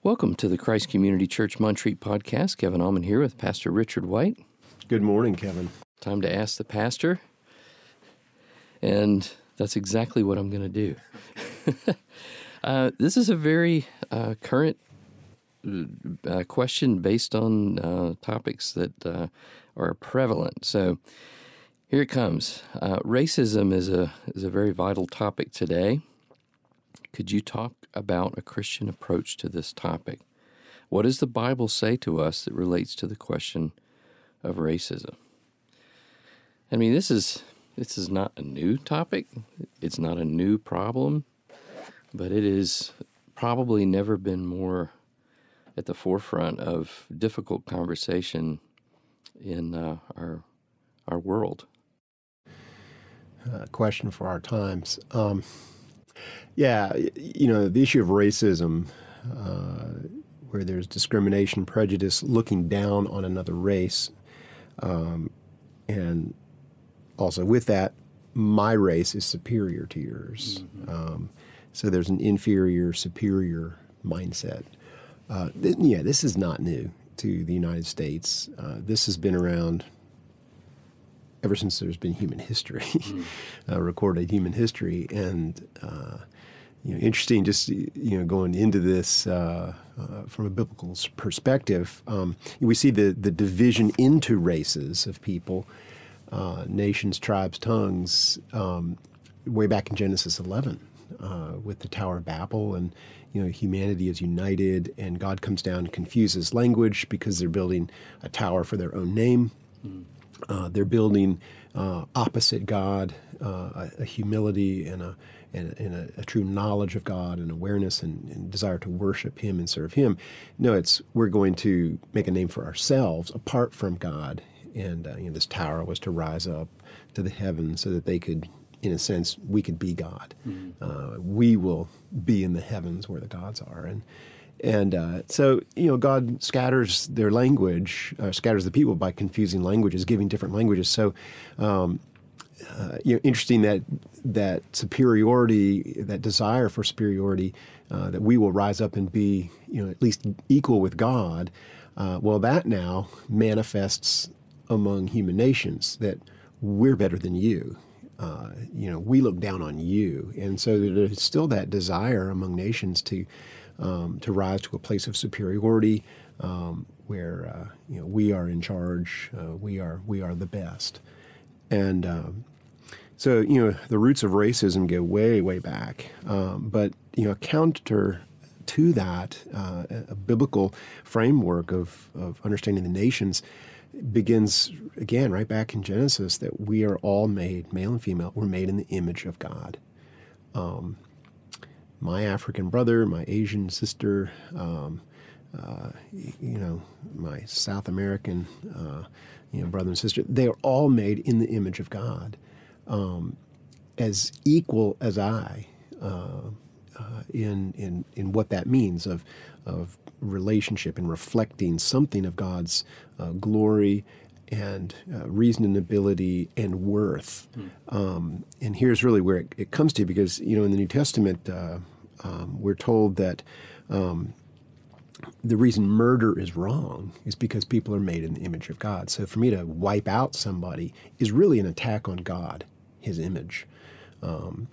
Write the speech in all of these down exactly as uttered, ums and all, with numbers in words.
Welcome to the Christ Community Church Montreat podcast. Kevin Allman here with Pastor Richard White. Good morning, Kevin. Time to ask the pastor, and that's exactly what I'm going to do. uh, this is a very uh, current uh, question based on uh, topics that uh, are prevalent. So here it comes. Uh, racism is a is a very vital topic today. Could you talk about a Christian approach to this topic? What does the Bible say to us that relates to the question of racism? I mean, this is this is not a new topic. It's not a new problem, but it is probably never been more at the forefront of difficult conversation in uh, our our world. Uh, question for our times. Um, yeah, you know, the issue of racism, uh, where there's discrimination, prejudice, looking down on another race, um, and also with that, my race is superior to yours. Mm-hmm. Um, so there's an inferior, superior mindset. Uh, th- yeah, this is not new to the United States. Uh, this has been around ever since there's been human history, mm. uh, recorded human history. And, uh, you know, interesting just, you know, going into this uh, uh, from a biblical perspective, um, we see the, the division into races of people, uh, nations, tribes, tongues, um, way back in Genesis eleven uh, with the Tower of Babel. And, you know, humanity is united, and God comes down and confuses language because they're building a tower for their own name. Mm. Uh, they're building uh, opposite God, uh, a, a humility and a and, and a, a true knowledge of God and awareness and, and desire to worship Him and serve Him. No, it's we're going to make a name for ourselves apart from God. And uh, you know, this tower was to rise up to the heavens so that they could, in a sense, we could be God. Mm-hmm. Uh, we will be in the heavens where the gods are. And And uh, so, you know, God scatters their language, uh, scatters the people by confusing languages, giving different languages. So, um, uh, you know, interesting that that superiority, that desire for superiority, uh, that we will rise up and be, you know, at least equal with God. Uh, well, that now manifests among human nations that we're better than you. Uh, you know, we look down on you. And so there's still that desire among nations to Um, to rise to a place of superiority, um, where uh, you know we are in charge, uh, we are we are the best, and um, so you know the roots of racism go way way back. Um, but you know, counter to that, uh, a biblical framework of of understanding the nations begins again right back in Genesis, that we are all made, male and female, we're made in the image of God. Um, My African brother, my Asian sister, um, uh, you know, my South American, uh, you know, brother and sister, they are all made in the image of God, um, as equal as I, uh, uh, in in in what that means of of relationship and reflecting something of God's uh, glory and uh, reason and ability and worth. Mm. Um, and here's really where it, it comes to, because, you know, in the New Testament, uh, um, we're told that um, the reason murder is wrong is because people are made in the image of God. So for me to wipe out somebody is really an attack on God, His image. Um,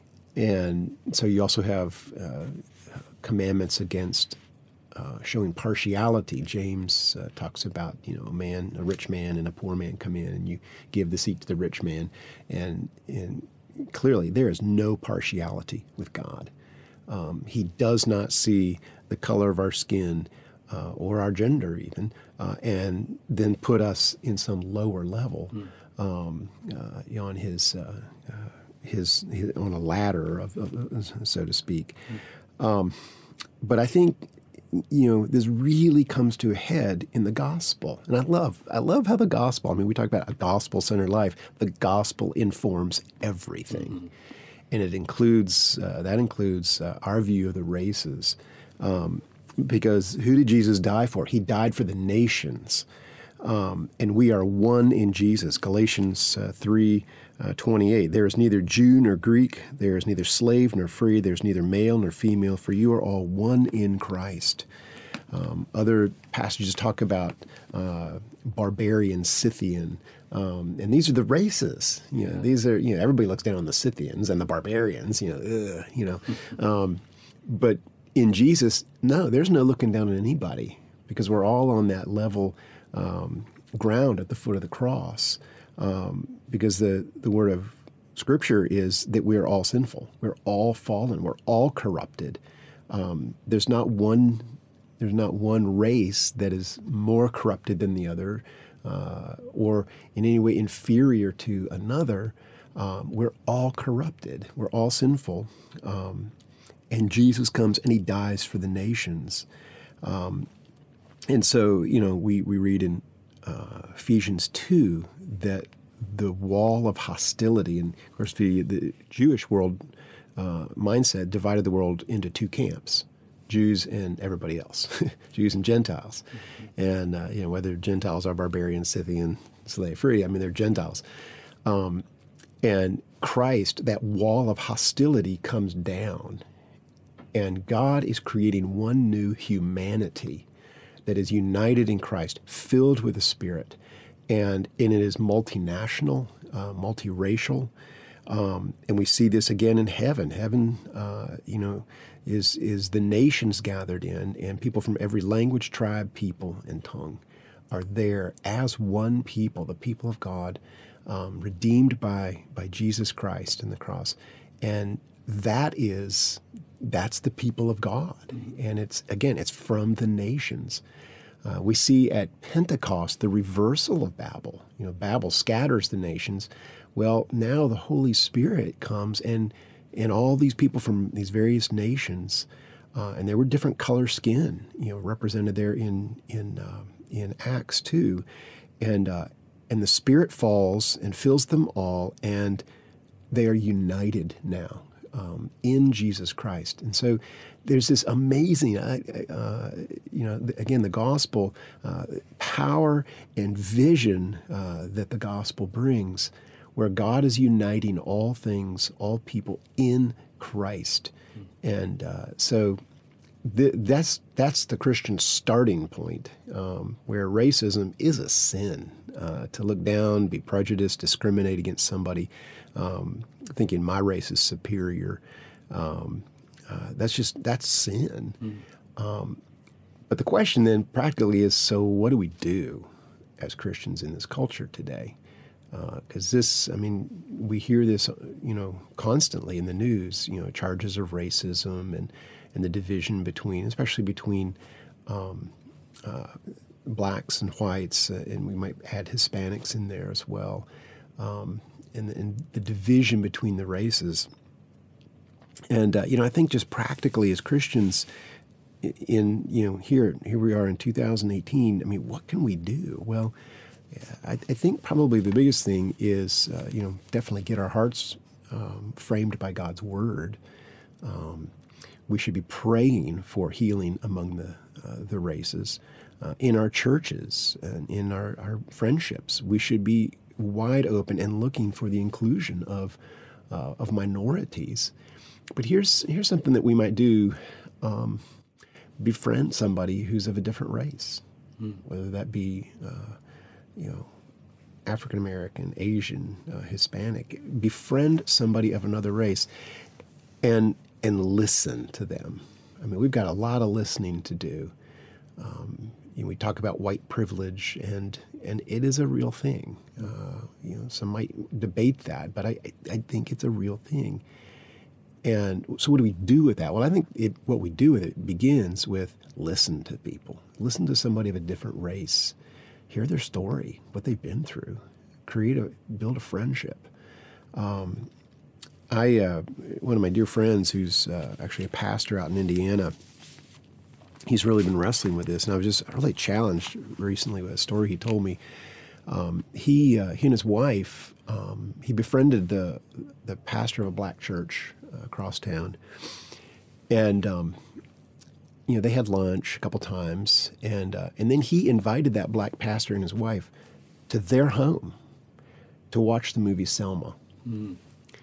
and so you also have uh, commandments against Uh, showing partiality. James uh, talks about, you know, a man, a rich man and a poor man come in, and you give the seat to the rich man. And, and clearly there is no partiality with God. Um, he does not see the color of our skin uh, or our gender even, uh, and then put us in some lower level mm. um, uh, on his, uh, uh, his, his on a ladder, of, of, so to speak. Mm. Um, but I think, you know, this really comes to a head in the gospel. And I love, I love how the gospel, I mean, we talk about a gospel-centered life. The gospel informs everything. Mm-hmm. And it includes, uh, that includes uh, our view of the races. Um, because who did Jesus die for? He died for the nations. Um, and we are one in Jesus. Galatians uh, three twenty-eight. There is neither Jew nor Greek. There is neither slave nor free. There is neither male nor female, for you are all one in Christ. Um, other passages talk about uh, barbarian, Scythian, um, and these are the races. You know, yeah. These are, you know, everybody looks down on the Scythians and the barbarians. You know, ugh, you know, um, but in Jesus, no, there's no looking down on anybody because we're all on that level um, ground at the foot of the cross. Um, because the the word of Scripture is that we are all sinful. We're all fallen. We're all corrupted. Um, there's not one. There's not one race that is more corrupted than the other, uh, or in any way inferior to another. Um, we're all corrupted. We're all sinful, um, and Jesus comes and he dies for the nations. Um, and so, you know, we we read in uh, Ephesians two that the wall of hostility, and of course the the Jewish world uh, mindset divided the world into two camps. Jews and everybody else, Jews and Gentiles. Mm-hmm. And, uh, you know, whether Gentiles are barbarian, Scythian, slave free, I mean, they're Gentiles. Um, and Christ, that wall of hostility comes down. And God is creating one new humanity that is united in Christ, filled with the Spirit. And, and it is multinational, uh, multiracial. Um, and we see this again in heaven. Heaven, uh, you know, is is the nations gathered in, and people from every language, tribe, people, and tongue are there as one people, the people of God, um, redeemed by by Jesus Christ in the cross. And that is, that's the people of God. And it's, again, it's from the nations. Uh, we see at Pentecost the reversal of Babel. You know, Babel scatters the nations. Well, now the Holy Spirit comes, and and all these people from these various nations, uh, and there were different color skin, you know, represented there in in uh, in Acts two, and uh, and the Spirit falls and fills them all, and they are united now um, in Jesus Christ. And so there's this amazing, uh, uh, you know, again, the gospel uh, power and vision uh, that the gospel brings, where God is uniting all things, all people in Christ. And uh, so th- that's that's the Christian starting point, um, where racism is a sin. Uh, to look down, be prejudiced, discriminate against somebody, um, thinking my race is superior, um, uh, that's just, that's sin. Mm. Um, but the question then practically is, so what do we do as Christians in this culture today? Because uh, this, I mean, we hear this, you know, constantly in the news, you know, charges of racism and, and the division between, especially between um, uh, blacks and whites, uh, and we might add Hispanics in there as well, um, and, and the division between the races. And, uh, you know, I think just practically as Christians in, you know, here, here we are in two thousand eighteen, I mean, what can we do? Well, I, I think probably the biggest thing is, uh, you know, definitely get our hearts um, framed by God's Word. Um, we should be praying for healing among the uh, the races. Uh, in our churches and in our, our friendships, we should be wide open and looking for the inclusion of uh, of minorities. But here's here's something that we might do: um, befriend somebody who's of a different race, mm. whether that be uh, you know, African American, Asian, uh, Hispanic. Befriend somebody of another race, and and listen to them. I mean, we've got a lot of listening to do. Um, you know, we talk about white privilege, and and it is a real thing. Uh, you know, some might debate that, but I I think it's a real thing. And so, what do we do with that? Well, I think it, what we do with it begins with listen to people, listen to somebody of a different race. Hear their story, what they've been through, create a, build a friendship. Um, I, uh, one of my dear friends who's uh, actually a pastor out in Indiana, he's really been wrestling with this, and I was just really challenged recently with a story he told me. Um, he, uh, he and his wife, um, he befriended the the pastor of a black church uh, across town, and um, you know, they had lunch a couple times, and uh, and then he invited that black pastor and his wife to their home to watch the movie Selma. Mm.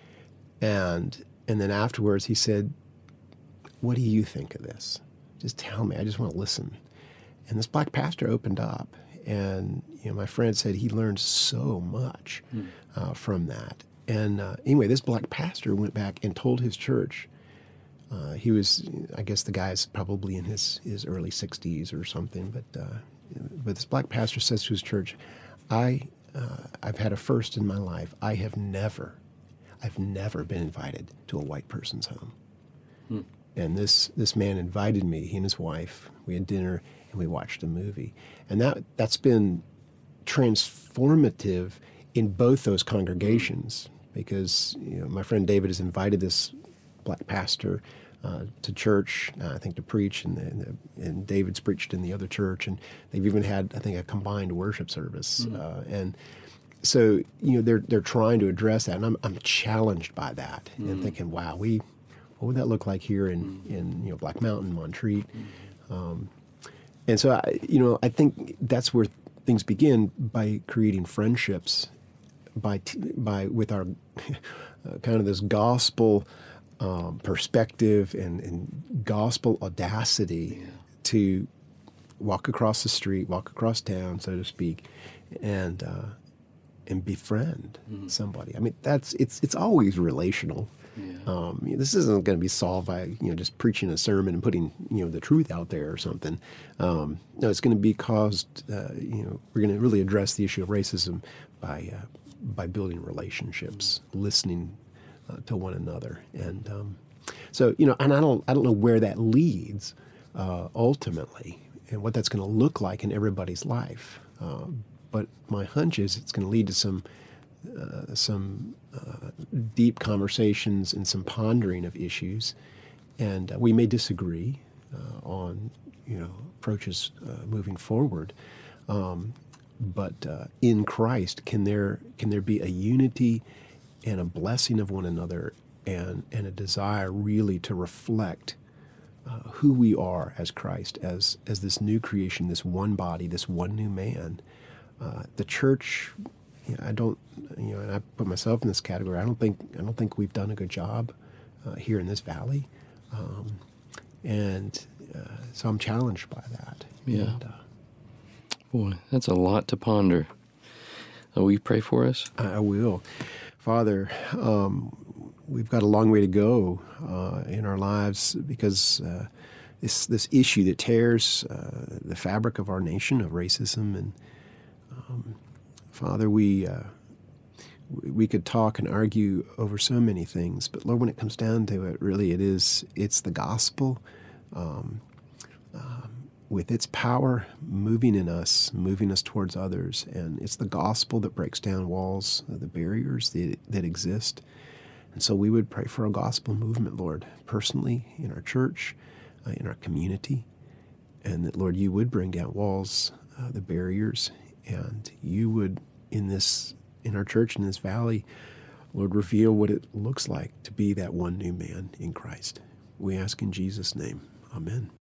And and then afterwards he said, "What do you think of this? Just tell me. I just want to listen." And this black pastor opened up, and you know, my friend said he learned so much mm. uh, from that. And uh, anyway, this black pastor went back and told his church. Uh, he was, I guess, the guy's probably in his, his early sixties or something. But uh, but this black pastor says to his church, "I uh, I've had a first in my life. I have never, I've never been invited to a white person's home." Hmm. And this this man invited me. He and his wife. We had dinner and we watched a movie. And that that's been transformative in both those congregations, because you know, my friend David has invited this black pastor uh, to church, uh, I think to preach, and, and, and David's preached in the other church, and they've even had, I think, a combined worship service. Mm-hmm. Uh, and so, you know, they're they're trying to address that, and I'm I'm challenged by that, mm-hmm. and thinking, wow, we what would that look like here in, mm-hmm. in you know Black Mountain, Montreat, mm-hmm. um, and so I, you know, I think that's where things begin, by creating friendships, by t- by with our uh, kind of this gospel. Um, perspective and, and gospel audacity yeah. to walk across the street, walk across town, so to speak, and uh, and befriend mm-hmm. somebody. I mean, that's it's it's always relational. Yeah. Um, you know, this isn't going to be solved by you know just preaching a sermon and putting you know the truth out there or something. Um, no, it's going to be caused. Uh, you know, we're going to really address the issue of racism by uh, by building relationships, mm-hmm. listening. Uh, to one another, and um, so you know, and I don't, I don't know where that leads uh, ultimately, and what that's going to look like in everybody's life. Uh, but my hunch is it's going to lead to some, uh, some uh, deep conversations and some pondering of issues, and uh, we may disagree uh, on you know approaches uh, moving forward. Um, but uh, in Christ, can there can there be a unity and a blessing of one another, and, and a desire really to reflect uh, who we are as Christ, as as this new creation, this one body, this one new man. Uh, the church, you know, I don't, you know, and I put myself in this category. I don't think I don't think we've done a good job uh, here in this valley, um, and uh, so I'm challenged by that. Yeah, and, uh, boy, that's a lot to ponder. Uh, will you pray for us? I will. Father, um, we've got a long way to go uh, in our lives, because uh, this this issue that tears uh, the fabric of our nation, of racism, and um, Father, we uh, we could talk and argue over so many things, but Lord, when it comes down to it, really, it is it's the gospel. Um, um, with its power moving in us, moving us towards others. And it's the gospel that breaks down walls, the barriers that, that exist. And so we would pray for a gospel movement, Lord, personally, in our church, uh, in our community, and that, Lord, you would bring down walls, uh, the barriers, and you would, in this, in our church, in this valley, Lord, reveal what it looks like to be that one new man in Christ. We ask in Jesus' name. Amen.